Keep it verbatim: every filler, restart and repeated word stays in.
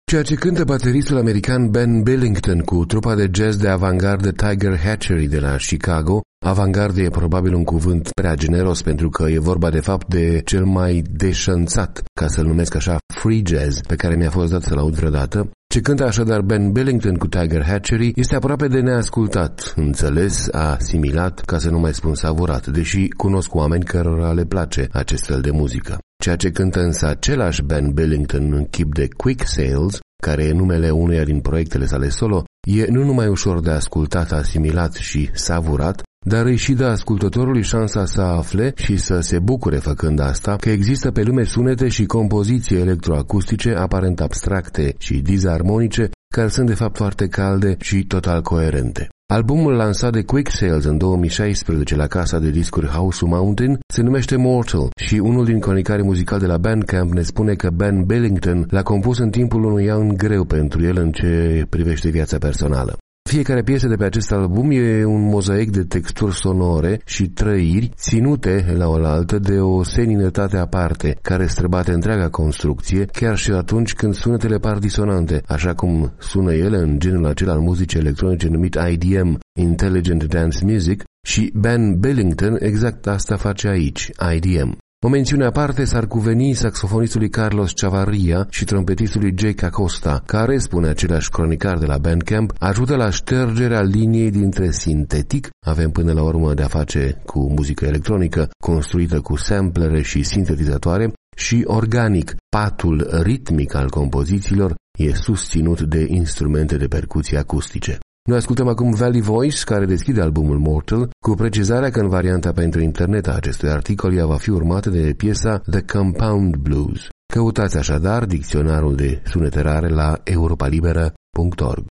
Ceea ce cântă bateristul american Ben Billington cu trupa de jazz de avantgardă Tiger Hatchery de la Chicago. Avantgardă e probabil un cuvânt prea generos pentru că e vorba de fapt de cel mai deșanțat, ca să-l numesc așa, free jazz pe care mi-a fost dat să-l aud vreodată. Ce cântă așadar Ben Billington cu Tiger Hatchery este aproape de neascultat, înțeles, asimilat, ca să nu mai spun savurat, deși cunosc oameni cărora le place acest fel de muzică. Ceea ce cântă însă același Ben Billington în chip de Quick Sales, care e numele unuia din proiectele sale solo, e nu numai ușor de ascultat, asimilat și savurat, dar îi și dă ascultătorului șansa să afle și să se bucure făcând asta că există pe lume sunete și compoziții electroacustice aparent abstracte și disarmonice, care sunt de fapt foarte calde și total coerente. Albumul lansat de Quick Sales în două mii șaisprezece la casa de discuri House Mountain se numește Mortal și unul din cronicarii muzicali de la Bandcamp ne spune că Ben Billington l-a compus în timpul unui an greu pentru el în ce privește viața personală. Fiecare piesă de pe acest album e un mozaic de texturi sonore și trăiri ținute la oaltă de o seninătate aparte, care străbate întreaga construcție, chiar și atunci când sunetele par disonante, așa cum sună ele în genul acela al muzicii electronice numit I D M, Intelligent Dance Music, și Ben Billington exact asta face aici, I D M. O mențiune aparte s-ar cuveni saxofonistului Carlos Chavarria și trompetistului Jake Acosta, care, spune același cronicar de la Bandcamp, ajută la ștergerea liniei dintre sintetic, avem până la urmă de a face cu muzică electronică, construită cu samplere și sintetizatoare, și organic, patul ritmic al compozițiilor e susținut de instrumente de percuție acustice. Noi ascultăm acum Valley Voice, care deschide albumul Mortal, cu precizarea că în varianta pentru internet a acestui articol ea va fi urmată de piesa The Compound Blues. Căutați așadar dicționarul de sunete rare la europa liberă punct org.